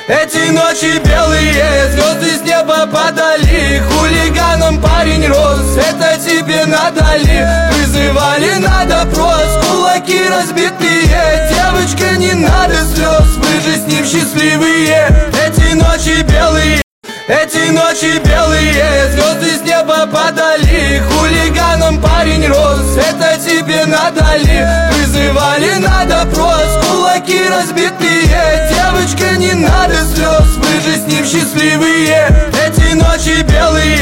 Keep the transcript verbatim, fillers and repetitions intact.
Эти ночи белые, звезды с неба падали. Хулиганом парень рос, это тебе надо ли? Вызывали на допрос, кулаки разбитые. Девочка, не надо слез, вы же с ним счастливые. Эти ночи белые, эти ночи белые, звезды с неба падали. Хулиганом парень рос, это тебе надо ли? Вызывали на допрос, кулаки разбитые. Девочка, не надо слез, вы же с ним счастливые. Эти ночи белые.